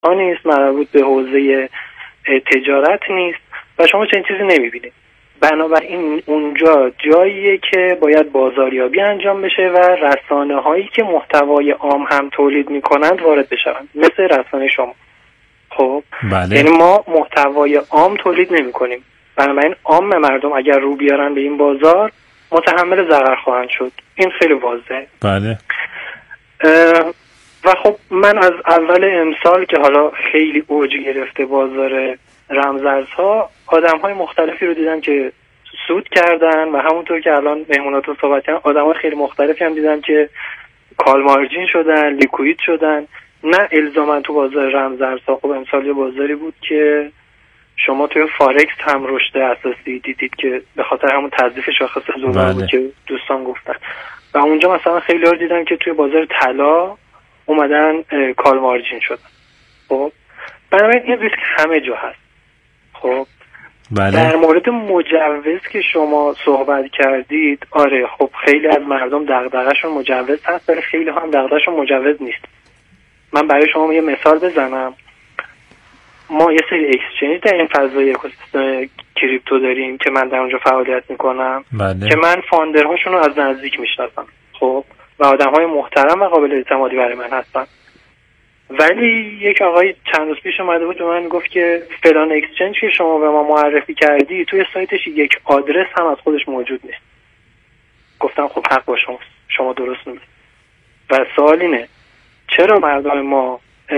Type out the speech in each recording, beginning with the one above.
نیست، مربوط به حوزه تجارت نیست و شما چنین چیزی نمیبینید. بنابراین اونجا جاییه که باید بازاریابی انجام بشه و رسانه هایی که محتوای عام هم تولید میکنند وارد بشوند، مثل رسانه شما. خب بله. یعنی ما محتوای عام تولید نمی کنیم، بنابراین عام مردم اگر رو بیارن به این بازار متحمل ضرر خواهند شد. این خیلی واضحه. بله. و خب من از اول امسال که حالا خیلی اوج گرفته بازار رمزارزها، آدم‌های مختلفی رو دیدم که سود کردن و همونطور که الان مهموناتون صحبت کردن آدم‌های خیلی مختلفی هم دیدم که کال مارجین شدن، لیکوید شدن. نه الزاما تو بازار رمزارزها. خب امسال یه بازاری بود که شما توی فارکس هم رشد اساسی دیدید که به خاطر همون تضعیف شاخص دلار بود که دوستان گفتن. و اونجا مثلا خیلی ها دیدم که توی بازار طلا اومدن کال مارجین شدن. خب بنابراین این ریسک همه جا هست. خب بله. در مورد مجوز که شما صحبت کردید، آره خب خیلی از مردم دغدغه‌شون مجوز هست، ولی خیلی ها هم دغدغه‌شون مجوز نیست. من برای شما یه مثال بزنم. ما یه سری اکسچنج در این فضای اکوسیستم کریپتو داریم که من در اونجا فعالیت میکنم. بله. که من فاندرهاشون رو از نزدیک میشناسم. خب و آدم‌های محترم و قابل اعتمادی برای من هستن. ولی یک آقای چند روز پیش اومده بود به من گفت که فلان اکسچنج که شما به ما معرفی کردی توی سایتش یک آدرس هم از خودش موجود نیست. گفتم خب حق با شماست، شما درست میگید. و سوال اینه چرا مردم ما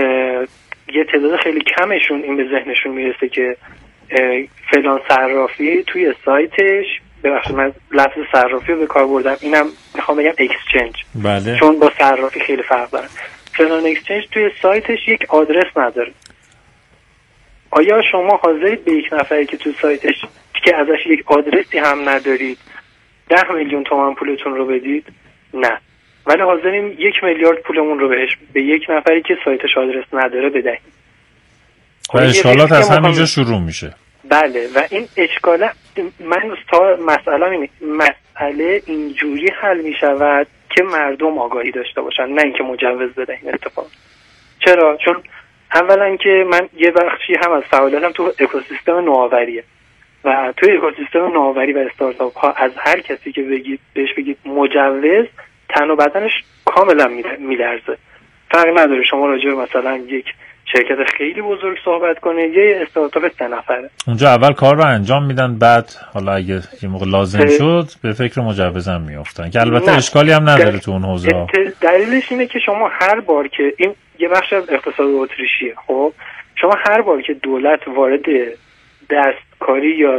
یه تعداد خیلی کمشون این به ذهنشون میرسه که فلان صرافی توی سایتش، ببخشید من لفظ صرافی رو به کار بردم، اینم میخوام بگم اکسچنج. بله. چون با صرافی خیلی فرق داره. فلان اکسچنج توی سایتش یک آدرس نداره. آیا شما حاضرید به یک نفری که توی سایتش که ازش یک آدرسی هم ندارید 10 میلیون تومان پولتون رو بدید؟ نه. ولی حاضریم 1 میلیارد پولمون رو بهش به یک نفری که سایتش آدرس نداره بدهیم. و اشکالات از همینجا شروع میشه. بله و این اشکاله من تا مسئله اینجوری حل میشود که مردم آگاهی داشته باشن، نه اینکه مجوز بدهیم. اتفاق چرا؟ چون اولا که من یه بخشی هم از فعالیتم تو اکوسیستم نوآوریه و توی اکوسیستم نوآوری و استارتاپ ها از هر کسی که بهش بگید مجوز، تن و بدنش کاملا میلرزه. فرق نداره شما راجع به مثلا یک شرکت خیلی بزرگ صحبت کنید یه استارتاپ 3 نفره. اونجا اول کار رو انجام میدن، بعد حالا اگه یه موقع لازم شد به فکر مجوزم میافتن که البته اشکالی هم نداره تو اون حوزه. دلیلش اینه که شما هر بار که این یه بخش از اقتصاد اتریشیه، خب شما هر بار که دولت وارد دستکاری یا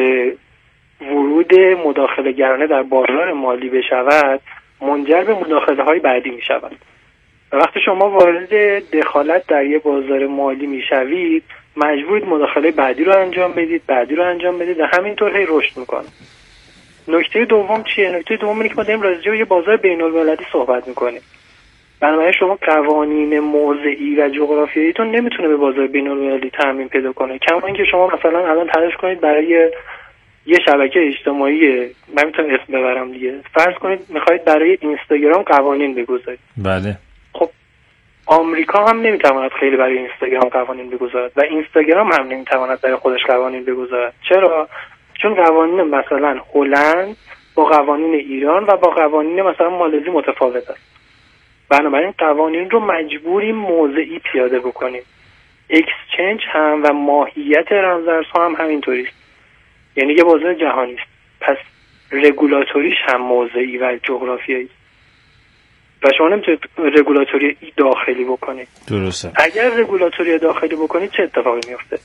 ورود مداخله گرانه در بازار مالی بشود، منجر به مداخله های بعدی می شود. و وقتی شما وارد دخالت در یه بازار مالی می شوید، مجبورید مداخله بعدی رو انجام بدید و همینطور هی رشد میکنه. نکته دوم چیه؟ نکته دوم اینه که ما داریم راجع به یه بازار بین المللی صحبت میکنیم. بنابراین شما قوانین موضعی و جغرافیاییتون نمیتونه به بازار بین المللی تعمیم پیدا کنه. کما اینکه شما مثلا الان تلاش کنید برای یه شبکه اجتماعی، من میتونم اسم ببرم دیگه، فرض کنید میخواید برای اینستاگرام قوانین بگذارید. بله. خب آمریکا هم نمیتواند خیلی برای اینستاگرام قوانین بگذارد و اینستاگرام هم نمیتواند برای خودش قوانین بگذارد. چرا؟ چون قوانین مثلا هلند با قوانین ایران و با قوانین مثلا مالزی متفاوت است. بنابراین قوانین رو مجبوریم موضعی پیاده بکنیم. اکسچنج هم و ماهیت رمزارزها هم همینطوری است. یعنی یه بازار جهانی است. پس رگولاتوریش هم موضعی و جغرافیایی است. و شما نمیتونید رگولاتوری داخلی بکنید. درسته. اگر رگولاتوری داخلی بکنید چه اتفاقی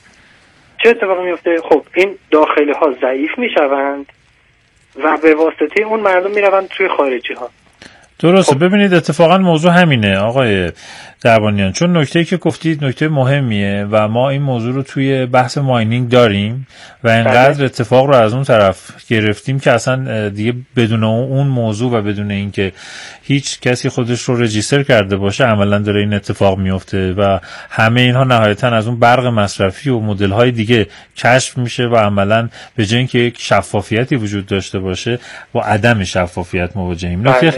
میفته؟ خب این داخلی ها ضعیف میشوند و به واسطه اون مردم میروند توی خارجی ها. درسته. خب. ببینید اتفاقا موضوع همینه آقای دربانیان، چون نکته‌ای که گفتید نکته مهمیه و ما این موضوع رو توی بحث ماینینگ داریم و اینقدر اتفاق رو از اون طرف گرفتیم که اصلا دیگه بدون اون موضوع و بدون اینکه هیچ کسی خودش رو رجیستر کرده باشه عملا داره این اتفاق میفته و همه اینها نهایتا از اون برق مصرفی و مدل‌های دیگه کشف میشه و عملا به جای اینکه یک شفافیتی وجود داشته باشه با عدم شفافیت مواجهیم. نکته خیلی مهمی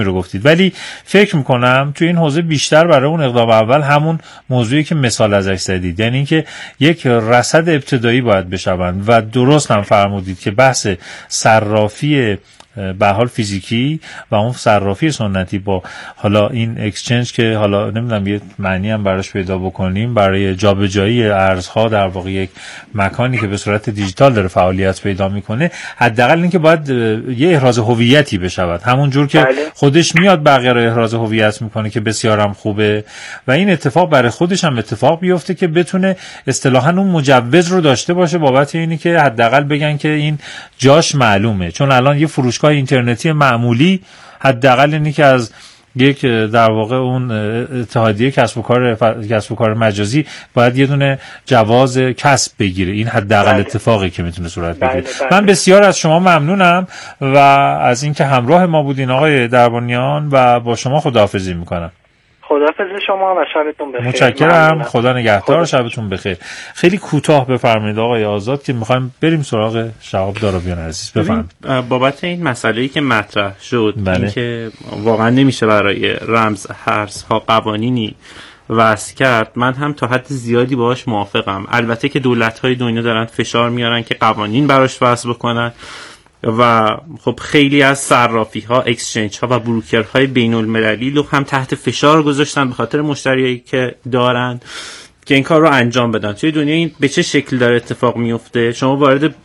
مهمی رو گفتید، ولی فکر میکنم تو این حوزه بیشتر برای اون اقدام اول همون موضوعی که مثال ازش زدید، یعنی اینکه یک رصد ابتدایی باید بشوند و درست هم فرمودید که بحث صرافی به حال فیزیکی و اون صرافی سنتی با حالا این اکسچنج که حالا نمیدونم یه معنی هم براش پیدا بکنیم، برای جابجایی ارزها در واقع یک مکانی که به صورت دیجیتال داره فعالیت پیدا میکنه، حداقل اینکه باید یه احراز هویتی بشود، همون جور که خودش میاد بقیه رو احراز هویت میکنه که بسیارم خوبه و این اتفاق برای خودش هم اتفاق بیفته که بتونه اصطلاحاً اون مجوز رو داشته باشه بابت اینی که حداقل بگن که این جاش معلومه. چون الان یه فروشگاه اینترنتی معمولی حداقل اینی که از یک در واقع اون اتحادیه کسب و کار مجازی باید یه دونه جواز کسب بگیره. این حداقل اتفاقی که میتونه صورت بگیره. من بسیار از شما ممنونم و از اینکه همراه ما بودین آقای دربانیان و با شما خداحافظی میکنم. خداحافظ شما و شبتون بخیر. متشکرم. خدا نگهدار. شبتون بخیر. خیلی کوتاه بفرمایید آقای آزاد که میخوایم بریم سراغ شهاب دارابیان عزیز. بفرمایید. بابت این مسئله‌ای که مطرح شد، این که واقعا نمیشه برای رمز ارزها قوانینی وضع کرد، من هم تا حد زیادی باهاش موافقم. البته که دولت‌های دنیا دارن فشار میارن که قوانین براش وضع بکنن و خب خیلی از صرافی‌ها، اکسچنج‌ها و بروکرهای بین‌المللی رو هم تحت فشار گذاشتن به خاطر مشتریایی که دارن که این کار رو انجام بدن. توی دنیا این به چه شکل داره اتفاق میفته؟ شما وارد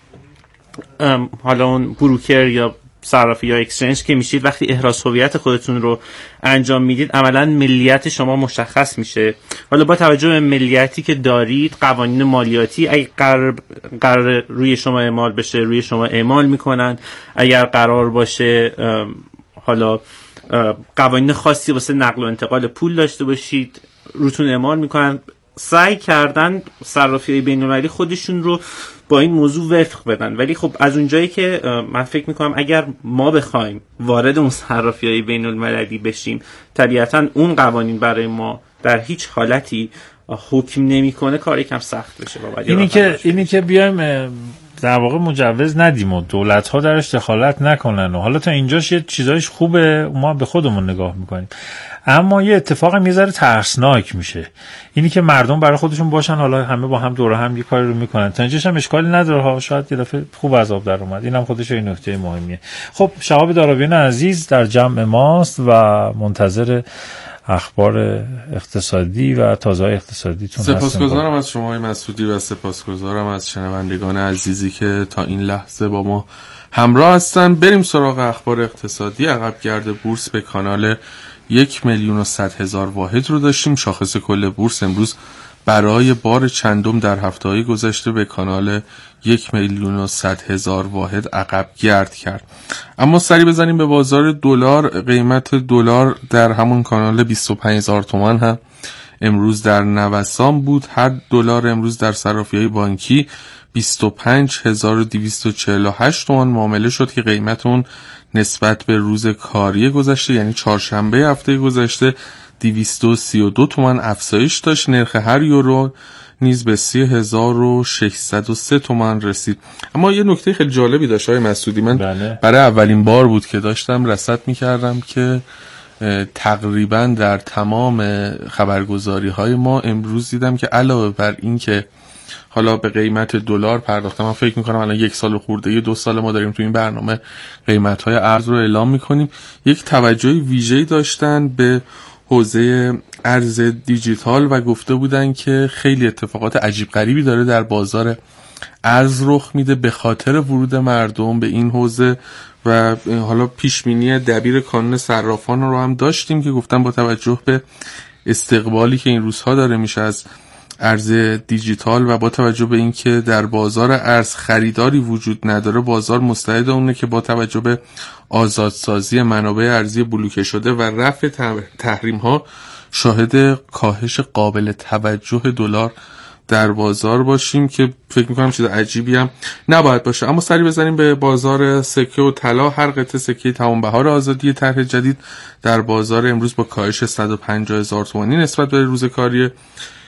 حالا اون بروکر یا صرافی یا اکسچنج که میشید، وقتی احراز هویت خودتون رو انجام میدید عملاً ملیت شما مشخص میشه. حالا با توجه به ملیتی که دارید، قوانین مالیاتی اگه قرار روی شما اعمال بشه روی شما اعمال میکنن، اگر قرار باشه حالا قوانین خاصی واسه نقل و انتقال پول داشته باشید روتون اعمال میکنن. سعی کردن صرافی‌های بین‌المللی خودشون رو با این موضوع وفق بدن، ولی خب از اونجایی که من فکر میکنم اگر ما بخوایم وارد اون صرافی‌های بین‌المللی بشیم، طبیعتاً اون قوانین برای ما در هیچ حالتی حکم نمیکنه، کار یکم سخت بشه. اینی که بیایم در واقع مجوز ندیم و دولت‌ها درش دخالت نکنن و حالا تا اینجاش یه چیزایش خوبه، ما به خودمون نگاه میکنیم. اما یه اتفاق میذاره ترسناک میشه، اینی که مردم برای خودشون باشن، حالا همه با هم دوره هم یه کاری رو میکنن، تا اینجاش هم اشکالی نداره ها، شاید یه دفعه خوب از آب در اومد. اینم خودش یه نکته مهمیه. خب شهاب دارابیان عزیز در جمع ماست و منتظر اخبار اقتصادی و تازه‌های اقتصادیتون هستم. سپاسگزارم از شما آقای مسعودی و سپاسگزارم از شنوندگان عزیزی که تا این لحظه با ما همراه هستن. بریم سراغ اخبار اقتصادی. عقبگرد بورس به کانال 1,100,000 واحد رو داشتیم. شاخص کل بورس امروز برای بار چندم در هفته‌های گذشته به کانال 1,100,000 واحد عقب گرد کرد. اما سری بزنیم به بازار دلار. قیمت دلار در همون کانال 25,000 تومان هم امروز در نوسان بود. هر دلار امروز در صرافی‌های بانکی 25,248 تومان معامله شد که قیمت اون نسبت به روز کاری گذشته یعنی چهارشنبه هفته گذشته 232 تومان افزایش داشت. نرخ هر یورو نیز به 30,603 تومان رسید. اما یه نکته خیلی جالبی داشت آقای مسعودی، من برای اولین بار بود که داشتم رصد می‌کردم که تقریبا در تمام خبرگزاری‌های ما امروز دیدم که علاوه بر این که حالا به قیمت دلار پرداختم، من فکر میکنم الان 1 سال خورده 2 سال ما داریم تو این برنامه قیمت‌های ارز رو اعلام میکنیم، یک توجه ویژه‌ای داشتن به حوزه ارز دیجیتال و گفته بودن که خیلی اتفاقات عجیب غریبی داره در بازار ارز رخ میده به خاطر ورود مردم به این حوزه و حالا پیشبینی دبیر کانون صرافان رو هم داشتیم که گفتن با توجه به استقبالی که این روزها داره میشه از ارز دیجیتال و با توجه به اینکه در بازار ارز خریداری وجود نداره، بازار مستعد اونه که با توجه به آزادسازی منابع ارزی بلوکه شده و رفع تحریم ها شاهد کاهش قابل توجه دلار در بازار باشیم که فکر میکنم چیز عجیبی هم نباید باشه. اما سری بزنیم به بازار سکه و طلا. هر قطعه سکه تمام بهار آزادی طرح جدید در بازار امروز با کاهش 150,000 تومانی نسبت به روز کاری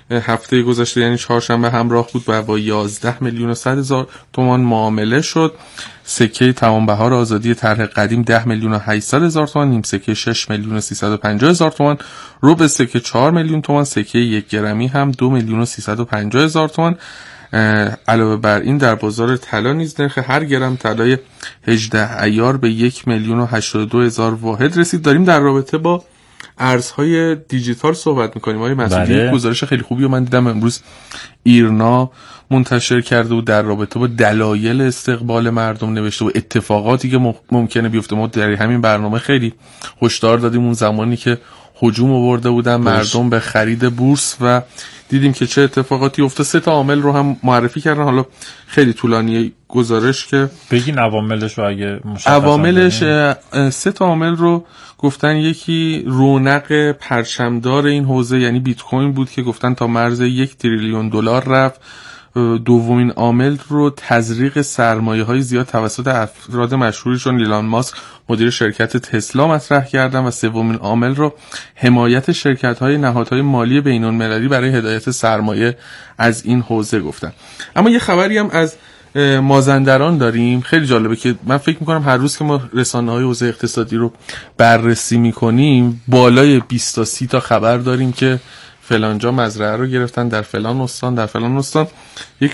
هفته گذشته یعنی چهارشنبه همراه بود و با 11,100,000 تومان معامله شد. سکه تمام بهار آزادی طرح قدیم 10,800,000 تومان، نیم سکه 6,350,000 تومان، ربع سکه 4 میلیون تومان، سکه 1 گرمی هم 2,350,000 تومان. علاوه بر این در بازار طلا نیز نرخ هر گرم طلای 18 ایار به 1,082,000 واحد رسید. داریم در رابطه با ارزهای دیجیتال صحبت میکنیم. آقای مسعودی یک گزارش خیلی خوبی رو من دیدم امروز ایرنا منتشر کرده و در رابطه با دلایل استقبال مردم نوشته و اتفاقاتی که ممکنه بیفته. ما در همین برنامه خیلی هشدار دادیم اون زمانی که هجوم آورده بودن مردم به خرید بورس و دیدیم که چه اتفاقاتی افتاد. 3 تا عامل رو هم معرفی کردن. حالا خیلی طولانیه گزارش که بگین عواملش رو اگه مشخص. عواملش 3 تا عامل رو گفتن. یکی رونق پرچمدار این حوزه یعنی بیت کوین بود که گفتن تا مرز 1 تریلیون دلار رفت. دومین عامل رو تزریق سرمایه‌های زیاد توسط افراد مشهوری چون ایلان ماسک مدیر شرکت تسلا مطرح کردن و سومین عامل رو حمایت شرکت‌های نهادهای مالی بین‌المللی برای هدایت سرمایه از این حوزه گفتن. اما یه خبری هم از مازندران داریم خیلی جالبه که من فکر می‌کنم هر روز که ما رسانه‌های حوزه اقتصادی رو بررسی می‌کنیم بالای 20 تا 30 تا خبر داریم که فلانجا مزرعه رو گرفتن در فلان استان در فلان استان. یک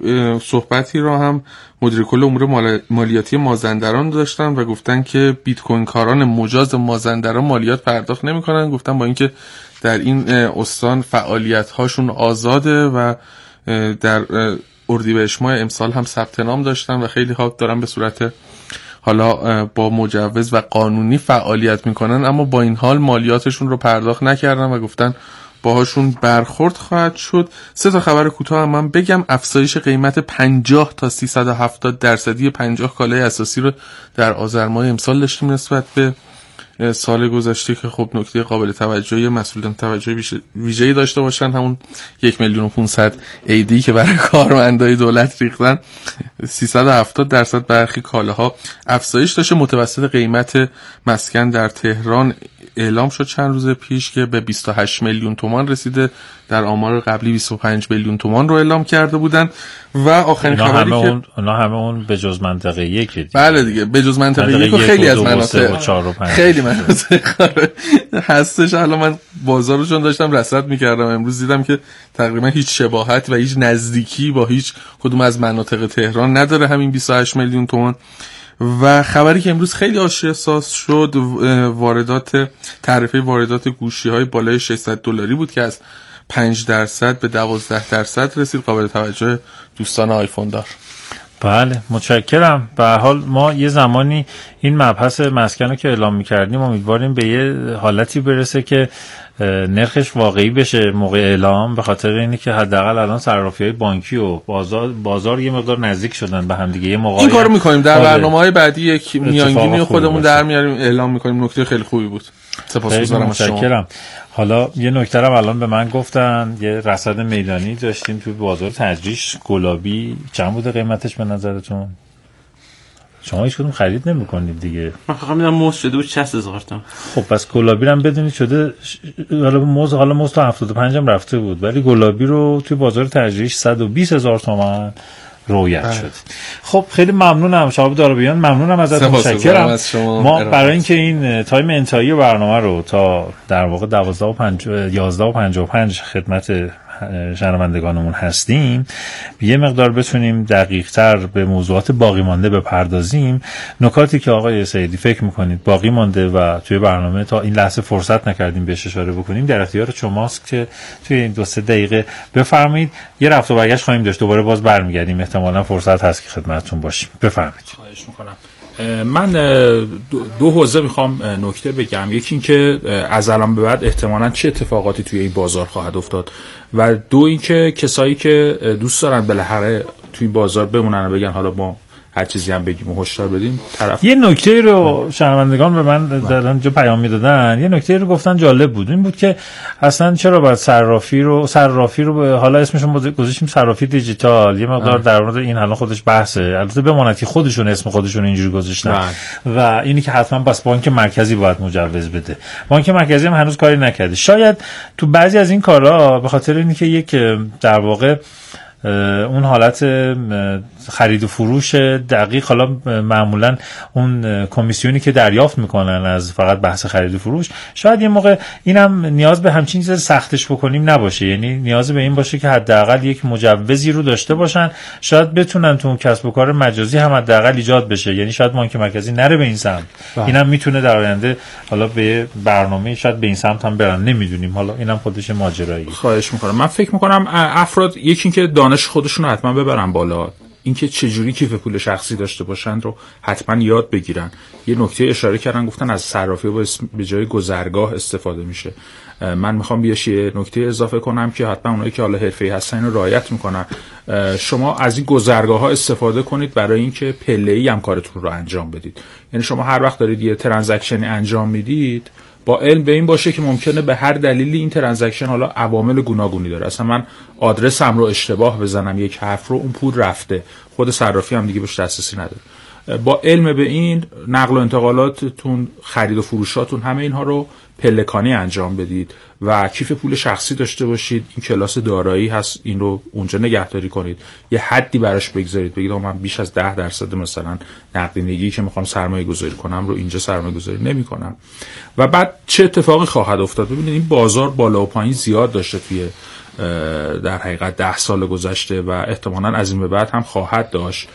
صحبتی رو هم مدیر کل امور مالیاتی مازندران داشتن و گفتن که بیت کوین کاران مجاز مازندران مالیات پرداخت نمی‌کنن. گفتن با اینکه در این استان فعالیت هاشون آزاده و در اردیبهشت ماه امسال هم ثبت نام داشتن و خیلی ها دارن به صورت حالا با مجوز و قانونی فعالیت میکنن اما با این حال مالیاتشون رو پرداخت نکردن و گفتن باهاشون برخورد خواهد شد. 3 تا خبر کوتاه هم من بگم. افزایش قیمت 50 تا 370% 50 کالای اساسی رو در آذر ماه امسال داشتیم نسبت به سال گذشته که خب نکته قابل توجهی مسئولان توجه ویژه‌ای داشته باشن. همون 1,500,000 ایدی که برای کارمندای دولت ریختن 370% برخی کالاها افزایش داشته. متوسط قیمت مسکن در تهران اعلام شد چند روز پیش که به 28 میلیون تومان رسیده. در آمار قبلی 25 میلیون تومان رو اعلام کرده بودن. و آخرین خبری که اونا همه اون به جز منطقه 1 دیگه. بله دیگه به جز منطقه 1 خیلی از مناطق خیلی مناطق هستش. الان من بازار رو چون داشتم رصد می‌کردم امروز دیدم که تقریبا هیچ شباهت و هیچ نزدیکی با هیچ کدوم از مناطق تهران نداره همین 28 میلیون تومان. و خبری که امروز خیلی آشیان‌ساز شد واردات تعرفه واردات گوشی‌های بالای $600 بود که از 5% به 12% رسید. قابل توجه دوستان آیفون دار. بله متشکرم. به هر حال ما یه زمانی این مبحث مسکن رو که اعلام می‌کردیم امیدواریم به یه حالتی برسه که نرخش واقعی بشه موقع اعلام، به خاطر اینه که حداقل الان صرافی‌های بانکی و بازار یه مقدار نزدیک شدن به هم دیگه. یه موقعی این کارو می‌کنیم در برنامه‌های بعدی یک میانگینی خودمون در میاریم اعلام می‌کنیم. نکته خیلی خوبی بود. سپاسگزارم از شما. حالا یه نکته رو الان به من گفتن یه رصد میدانی داشتیم توی بازار تجریش. گلابی چند بوده قیمتش به نظرتون؟ شما هیچ کدوم خرید نمی‌کنید دیگه. من فقط میدونم موز شده بود 60,000 تومان. خب پس گلابی هم بدونید شده حالا موز تا 75 هم رفته بود ولی گلابی رو توی بازار تجریش 120,000 تومان رویت شد. خب خیلی ممنونم شهاب دارابیان، ممنونم ازت، متشکرم. ما برای اینکه این تایم انتهایی برنامه رو تا در واقع 11:55 خدمت شنوندگانمون هستیم یه مقدار بتونیم دقیق‌تر به موضوعات باقی مانده بپردازیم. نکاتی که آقای سیدی فکر می‌کنید باقی مانده و توی برنامه تا این لحظه فرصت نکردیم بهش اشاره بکنیم در اختیار شماست که توی این 2-3 دقیقه بفرمایید. یه رفت و برگشت خواهیم داشت، دوباره باز برمیگردیم، احتمالاً فرصت هست که خدمتتون باشیم. بفرمایید. خواهش می‌کنم. من دو حوزه میخوام نکته بگم. یکی این که از الان به بعد احتمالاً چه اتفاقاتی توی این بازار خواهد افتاد و دو این که کسایی که دوست دارن بالاخره توی بازار بمونن و بگن حالا ما هر چیزی هم بگیم و هشدار بدیم طرف. یه نکته رو شنوندگان به من در اینجا پیام میدادن، یه نکته رو گفتن جالب بود، این بود که اصلا چرا باید صرافی رو حالا اسمشون گذاشتیم صرافی دیجیتال، یه مقدار در مورد این حالا خودش بحثه، البته بماند که خودشون اسم خودشون اینجوری گذاشتن و اینی که حتما بس بانک مرکزی باید مجوز بده. بانک مرکزی هم هنوز کاری نکرده. شاید تو بعضی از این کارا به خاطر اینی که یک در واقع اون حالت خرید و فروش دقیق، حالا معمولا اون کمیسیونی که دریافت میکنن از فقط بحث خرید و فروش، شاید یه موقع اینم نیاز به همچین چیز سختش بکنیم نباشه، یعنی نیاز به این باشه که حداقل یک مجوزی رو داشته باشن، شاید بتونن تو اون کسب و کار مجازی هم حداقل ایجاد بشه، یعنی شاید بانک مرکزی نره به این سمت. اینم میتونه در آینده حالا به برنامه شاید به این سمت هم برن، نمیدونیم، حالا اینم خودش ماجرایی. خواهش میکنم. من فکر میکنم افراد یکی اینکه دانش خودشون رو حتما ببرن بالا، اینکه چجوری کیف پول شخصی داشته باشن رو حتما یاد بگیرن. یه نکته اشاره کردن، گفتن از صرافی به جای گذرگاه استفاده میشه. من میخوام بیاش یه نکته اضافه کنم که حتما اونایی که حالا حرفه‌ای هستن اینو رعایت میکنن. شما از این گذرگاه ها استفاده کنید برای اینکه پله‌ای هم کارتون رو انجام بدید. یعنی شما هر وقت دارید یه ترانزکشنی انجام میدید، با علم به این باشه که ممکنه به هر دلیلی این ترانزکشن حالا عوامل گوناگونی داره، اصلا من آدرسم رو اشتباه بزنم یک حرف رو، اون پول رفته، خود صرافی هم دیگه بهش دسترسی نداره. با علم به این، نقل و انتقالاتتون، خرید و فروشاتون، همه اینها رو پلکانی انجام بدید و کیف پول شخصی داشته باشید. این کلاس دارایی هست، این رو اونجا نگهداری کنید، یه حدی براش بگذارید، بگید من بیش از 10% مثلا نقدینگی که میخوام سرمایه گذاری کنم رو اینجا سرمایه گذاری نمی کنم. و بعد چه اتفاقی خواهد افتاد؟ ببینید این بازار بالا و پایین زیاد داشته توی در حقیقت 10 سال گذشته و احتمالاً از این به بعد هم خواهد داشت.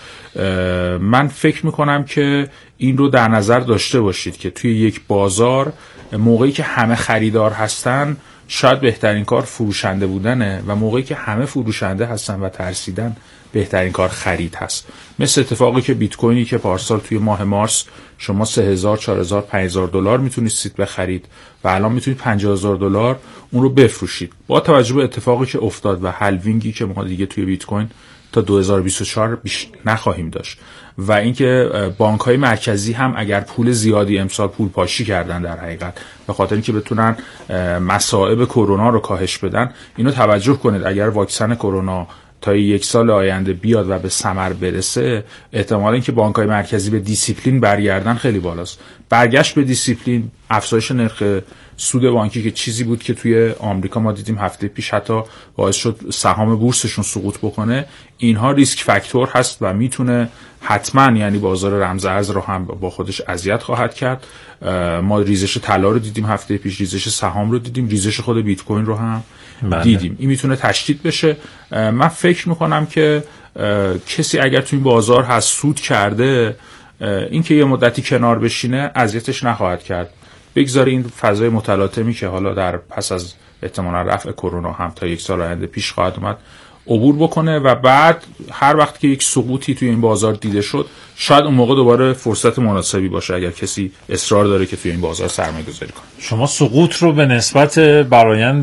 من فکر میکنم که این رو در نظر داشته باشید که توی یک بازار موقعی که همه خریدار هستن شاید بهترین کار فروشنده بودنه و موقعی که همه فروشنده هستن و ترسیدن بهترین کار خرید هست. مثل اتفاقی که بیت کوینی که پارسال توی ماه مارس شما 3000 4000 5000 دلار میتونید بخرید و الان میتونید 50000 دلار اون رو بفروشید. با توجه به اتفاقی که افتاد و هالوینگی که ما دیگه توی بیت کوین تا 2024 نخواهیم داشت و اینکه بانک‌های مرکزی هم اگر پول زیادی امسال پول پاشی کردن در حقیقت به خاطر اینکه بتونن مصائب کرونا رو کاهش بدن، اینو توجه کنید اگر واکسن کرونا تا 1 سال آینده بیاد و به ثمر برسه، احتمال اینکه بانک‌های مرکزی به دیسیپلین برگردن خیلی بالاست. برگشت به دیسیپلین، افزایش نرخ سود بانکی که چیزی بود که توی آمریکا ما دیدیم هفته پیش حتی باعث شد سهام بورسشون سقوط بکنه، اینها ریسک فاکتور هست و میتونه حتما یعنی بازار رمز ارز رو هم با خودش اذیت خواهد کرد. ما ریزش طلا رو دیدیم هفته پیش، ریزش سهام رو دیدیم، ریزش خود بیت کوین رو هم دیدیم. این میتونه تشدید بشه. من فکر میکنم که کسی اگر توی این بازار هست سود کرده، این که یه مدتی کنار بشینه اذیتش نخواهد کرد. بگذاری این فضای متلاطمی که حالا در پس از احتمالاً رفع کرونا هم تا 1 سال آینده پیش خواهد اومد عبور بکنه و بعد هر وقت که یک سقوطی توی این بازار دیده شد، شاید اون موقع دوباره فرصت مناسبی باشه اگر کسی اصرار داره که توی این بازار سرمایه گذاری کنه. شما سقوط رو به نسبت برآیند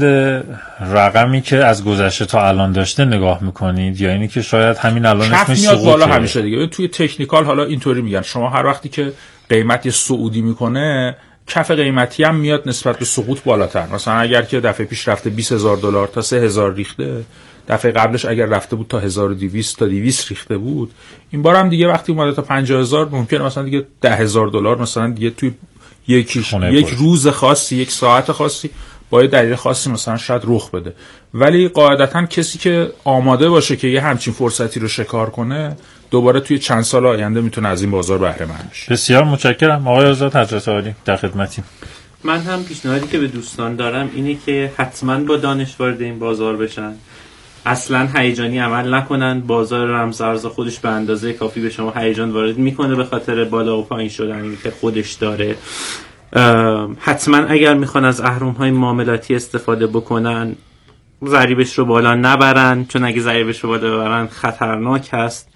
رقمی که از گذشته تا الان داشته نگاه میکنید یا اینی که شاید همین الان اسمش سقوطه؟ بالا همیشه دیگه. توی تکنیکال حالا اینطوری میگن شما هر وقتی که قیمت صعودی میکنه، کف قیمتی هم میاد نسبت به سقوط بالاتر. مثلا اگر که دفعه پیش رفته 20000 دلار تا 3000 ریخته، دفعه قبلش اگر رفته بود تا 1200 تا 200 ریخته بود، این بار هم دیگه وقتی اومده تا 50000 ممکنه مثلا دیگه 10000 دلار مثلا دیگه توی یک روز خاصی، یک ساعت خاصی با یه دلیل خاصی مثلا شاید رخ بده. ولی قاعدتا کسی که آماده باشه که یه همچین فرصتی رو شکار کنه، دوباره توی چند سال آینده میتونه از این بازار بهره مند بشه. بسیار متشکرم آقای آزاد حضرت عالی، در خدمتیم. من هم پیشنهادی که به دوستان دارم اینه که حتما با دانش وارد این بازار بشن، اصلا هیجانی عمل نکنن. بازار رمز ارز خودش به اندازه کافی به شما هیجان وارد میکنه به خاطر بالا و پایین شدنی که خودش داره. حتما اگر میخوان از اهرم‌های معاملاتی استفاده بکنن، ضریبش رو بالا نبرن، چون اگه ضریبش رو بالا ببرن خطرناک هست.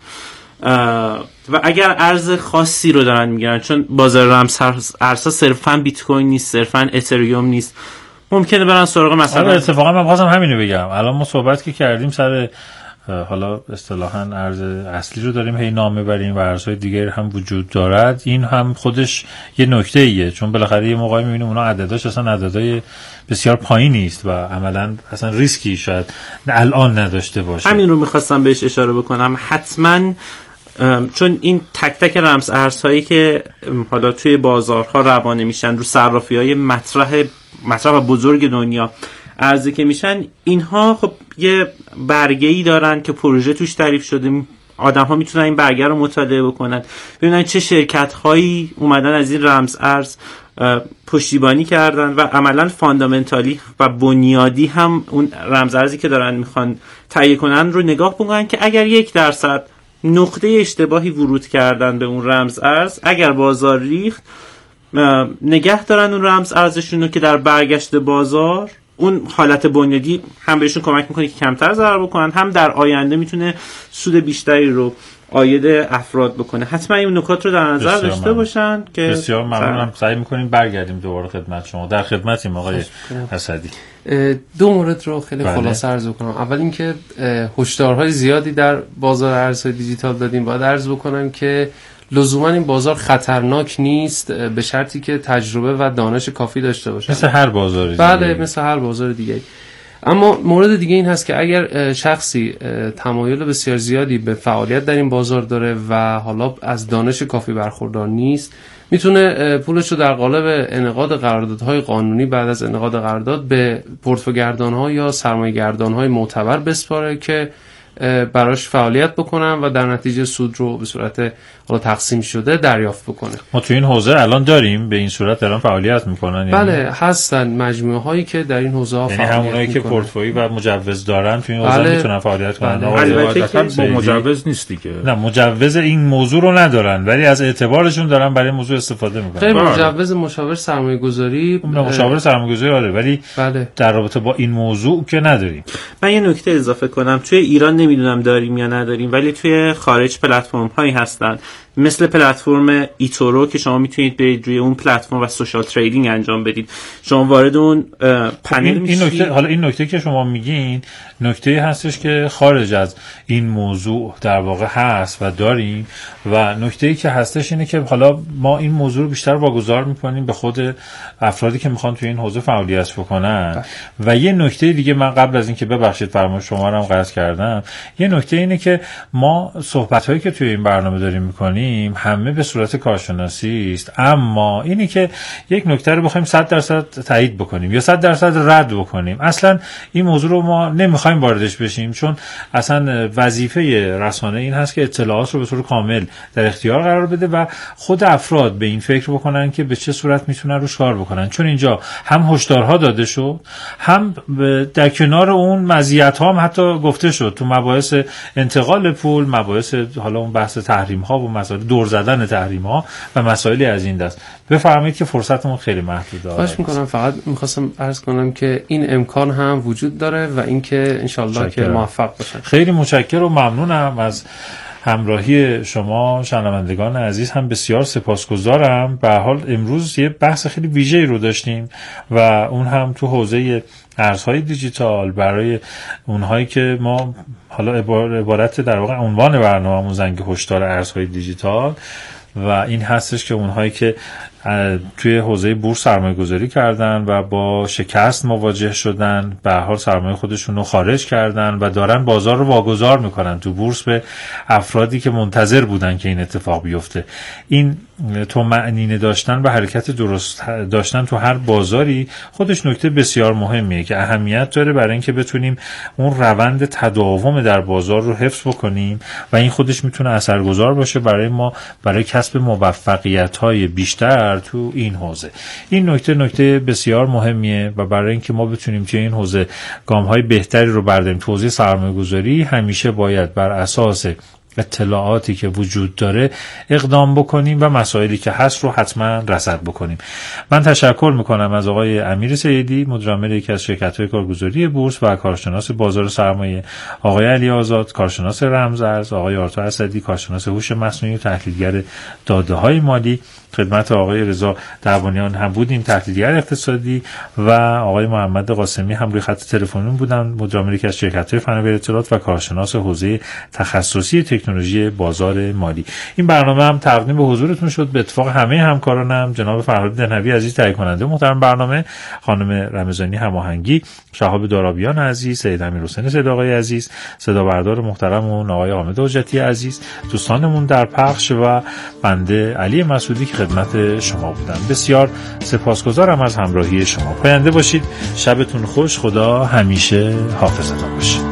و اگر ارز خاصی رو دارن میگیرن، چون بازار رمز ارزها صرفا بیت کوین نیست، صرفا اتریوم نیست، ممکنه برن سراغ مثلا. اتفاقا من خواستم همینو بگم. الان ما صحبت که کردیم سر حالا اصطلاحاً ارز اصلی رو داریم هی نام ببریم و ارزهای دیگری هم وجود دارد، این هم خودش یه نکته ایه، چون بالاخره یه موقعی می‌بینیم اونا عدداش اصلا عددهای بسیار پایینی است و عملاً اصلا ریسکی شاید الان نداشته باشه. همین رو می‌خواستم بهش اشاره بکنم. حتماً چون این تک تک رمز ارزهایی که حالا توی بازارها روانه میشن رو صرافی‌های مطرح و بزرگ دنیا عرضه که میشن، اینها خب یه برگه‌ای دارن که پروژه توش تعریف شده، آدم‌ها میتونن این برگه رو مطالعه بکنن ببینن چه شرکت‌هایی اومدن از این رمز ارز پشتیبانی کردن و عملاً فاندامنتالی و بنیادی هم اون رمز ارزی که دارن میخوان تهیه کنن رو نگاه بکنن که اگر 1% نقطه اشتباهی ورود کردن به اون رمز ارز، اگر بازار ریخت، نگه دارن اون رمز ارزشون رو که در برگشت بازار اون حالت بنیادی هم بهشون کمک میکنه که کمتر ضرر بکنن، هم در آینده میتونه سود بیشتری رو عاید افراد بکنه. حتما این نکات رو در نظر داشته باشن که بسیار ممنونم. سعی میکنیم برگردیم دوباره خدمت شما. در خدمتیم آقای اسدی. دو مورد رو خیلی خلاصه عرض کنم. اول اینکه هشدارهای زیادی در بازار ارزهای دیجیتال دادیم. باید عرض بکنم که لزوما این بازار خطرناک نیست به شرطی که تجربه و دانش کافی داشته باشه. مثل هر بازاری. بله، مثل هر بازار دیگه. اما مورد دیگه این هست که اگر شخصی تمایل بسیار زیادی به فعالیت در این بازار داره و حالا از دانش کافی برخوردار نیست، میتونه پولش رو در قالب انعقاد قراردادهای قانونی بعد از انعقاد قرارداد به پورتفولیوگردان‌ها یا سرمایه‌گردان‌های معتبر بسپاره که براش فعالیت بکنن و در نتیجه سود رو به صورت حالا تقسیم شده دریافت بکنه. ما تو این حوزه الان داریم به این صورت الان فعالیت میکنن؟ بله هستن مجموعه هایی که در این حوزه ها فعالیت میکنن. همونایی که پورتفولیو و مجوز دارن تو این حوزه میتونن فعالیت کنن. البته با مجوز نیست دیگه. نه مجوز این موضوع رو ندارن ولی از اعتبارشون دارن برای موضوع استفاده میکنن. خیلی مجوز مشاور سرمایه‌گذاری مشاور سرمایه‌گذاری آره، ولی در رابطه با این موضوع که نداریم. من یه نکته اضافه کنم. توی ایران نمیدونم داریم یا نداریم، ولی توی خارج پلتفرم هایی هستن مثل پلتفرم ایتورو که شما میتونید برید روی اون پلتفرم و سوشال تریدینگ انجام بدید. شما وارد اون پنل میشید. این نکته، حالا این نکته که شما میگین نکته هستش که خارج از این موضوع در واقع هست و داریم، و نکته‌ای که هستش اینه که حالا ما این موضوع رو بیشتر واگذار میکنیم به خود افرادی که میخوان توی این حوزه فعالیت بکنن. و یه نکته دیگه من قبل از اینکه ببخشید فرمایش شما رو هم قطع کردم، یه نکته اینه که ما صحبت‌هایی که توی این برنامه داریم میکنیم همه به صورت کارشناسی است، اما اینی که یک نکته رو بخوایم 100% تایید بکنیم یا 100% رد بکنیم، اصلا این موضوع رو ما نمیخوایم واردش بشیم، چون اصلا وظیفه رسانه این هست که اطلاعات رو به صورت کامل در اختیار قرار بده و خود افراد به این فکر بکنن که به چه صورت میتونن روش کار بکنن، چون اینجا هم هشدارها داده شد، هم در کنار اون مزیت‌ها هم حتی گفته شد تو مباحث انتقال پول، مباحث حالا اون بحث تحریم ها و مسائل دور زدن تحریم ها و مسائلی از این دست. بفرمایید که فرصتمون خیلی محدوده. خواهش میکنم. فقط میخواستم عرض کنم که این امکان هم وجود داره و اینکه انشالله که موفق باشن. خیلی متشکرم و ممنونم از همراهی شما شنوندگان عزیز، هم بسیار سپاسگزارم. به هر حال امروز یه بحث خیلی ویژه‌ای رو داشتیم و اون هم تو حوزه ارزهای دیجیتال برای اونهایی که ما حالا عبارت در واقع عنوان برنامه‌مون زنگ هشدار ارزهای دیجیتال و این هستش که اونهایی که توی حوزه بورس سرمایه‌گذاری کردن و با شکست مواجه شدن، به هر حال سرمایه خودشون رو خارج کردن و دارن بازار رو واگذار میکنن تو بورس به افرادی که منتظر بودن که این اتفاق بیفته. این طمأنینه داشتن و حرکت درست داشتن تو هر بازاری خودش نکته بسیار مهمیه که اهمیت داره برای اینکه بتونیم اون روند تداوم در بازار رو حفظ بکنیم و این خودش میتونه اثرگذار باشه برای ما برای کسب موفقیت‌های بیشتر تو این حوزه. این نکته بسیار مهمیه و برای اینکه ما بتونیم توی این حوزه گام‌های بهتری رو برداریم تو حوزه سرمایه‌گذاری، همیشه باید بر اساس اطلاعاتی که وجود داره اقدام بکنیم و مسائلی که هست رو حتما رصد بکنیم. من تشکر میکنم از آقای امیر سیدی، مدیر عامل یکی از شرکت‌های کارگزاری بورس و کارشناس بازار سرمایه، آقای علی آزاد کارشناس رمزارز، آقای آرتور اسدی کارشناس هوش مصنوعی و تحلیلگر داده‌های مالی. خدمت آقای رضا دربانیان هم بودیم، تحلیلگر اقتصادی، و آقای محمد قاسمی هم روی خط تلفنی بودن، مدیر عامل یکی از شرکت‌های فناوری اطلاعات و کارشناس حوزه تخصصی تکنولوژی بازار مالی. این برنامه هم تقدیم به حضورتون شد به اتفاق همه همکارانم، جناب فرهاد دهنوی عزیز تهیه کننده محترم برنامه، خانم رمضانی هماهنگی، شهاب دارابیان عزیز، سید امیرحسین صداقی عزیز، صدا بردار محترمون آقای حامد حجتی عزیز، دوستانمون در پخش و بنده علی مسعودی که خدمت شما بودم. بسیار سپاسگزارم از همراهی شما. پاینده باشید. شبتون خوش. خدا همیشه حافظتون باشه.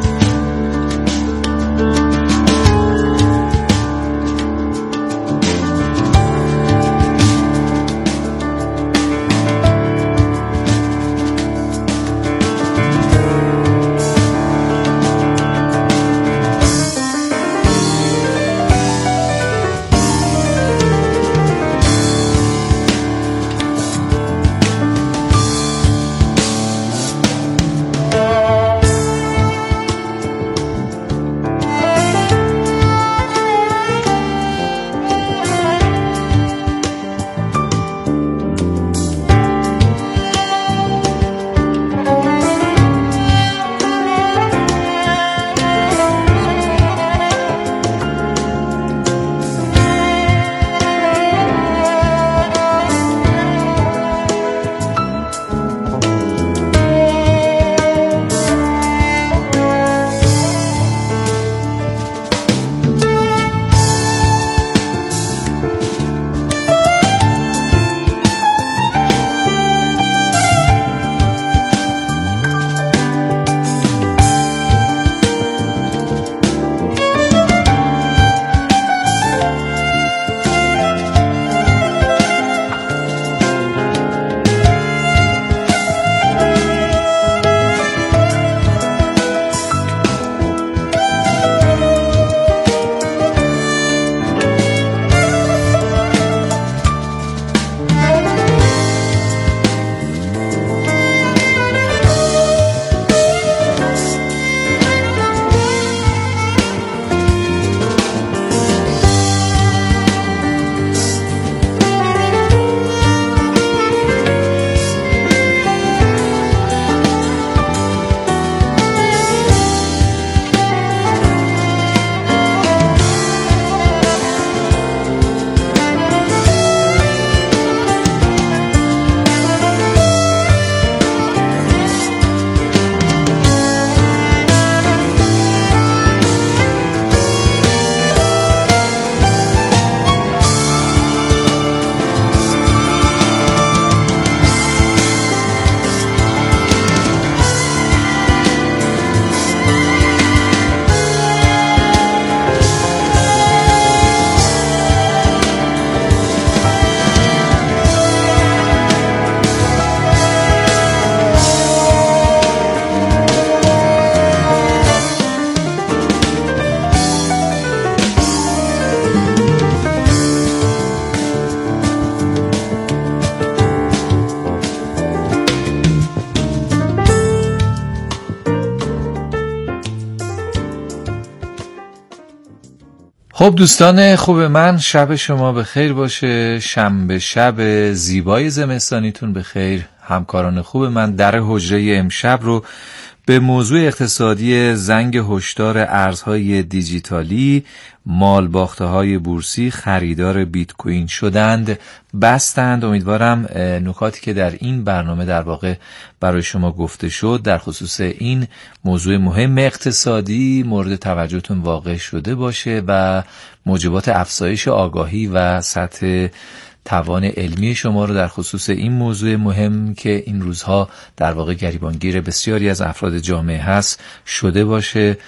خب دوستان خوب من، شب شما به خیر باشه. شنبه شب زیبای زمستانیتون به خیر. همکاران خوب من، در حجره امشب رو به موضوع اقتصادی زنگ هشدار ارزهای دیجیتالی، مال باخته‌های بورسی خریدار بیت کوین شدند بستند. امیدوارم نکاتی که در این برنامه در واقع برای شما گفته شد در خصوص این موضوع مهم اقتصادی مورد توجهتون واقع شده باشه و موجبات افزایش آگاهی و سطح توان علمی شما رو در خصوص این موضوع مهم که این روزها در واقع گریبانگیر بسیاری از افراد جامعه هست شده باشه.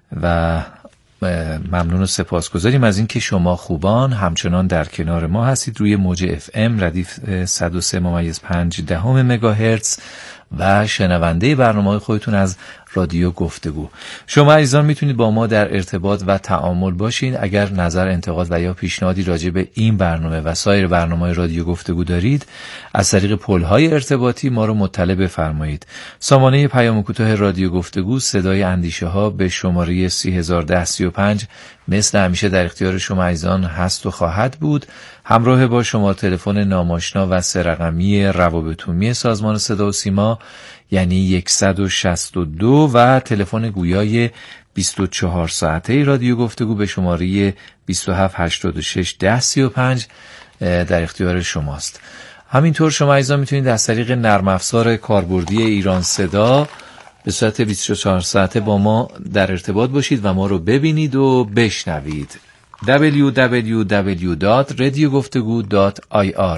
و ممنون و سپاسگزاریم از این که شما خوبان همچنان در کنار ما هستید روی موج FM ردیف 103.5 مگاهرتز و شنونده برنامه‌های خودتون از رادیو گفتگو. شما عزیزان میتونید با ما در ارتباط و تعامل باشین. اگر نظر، انتقاد و یا پیشنهادی راجع به این برنامه و سایر برنامه‌های رادیو گفتگو دارید، از طریق پل‌های ارتباطی ما رو مطلع بفرمایید. سامانه پیام کوتاه رادیو گفتگو صدای اندیشه ها به شماره 301035 مثل همیشه در اختیار شما عزیزان هست و خواهد بود، همراه با شماره تلفن ناماشنا و 3 رقمی روابط عمومی سازمان صدا و سیما یعنی 162 و تلفن گویای 24 ساعته رادیو گفتگو به شماره 27861035 در اختیار شماست. همینطور شما عزیزان میتونید از طریق نرم افزار کاربردی ایران صدا به صورت 24 ساعته با ما در ارتباط باشید و ما رو ببینید و بشنوید. www.radiogoftegu.ir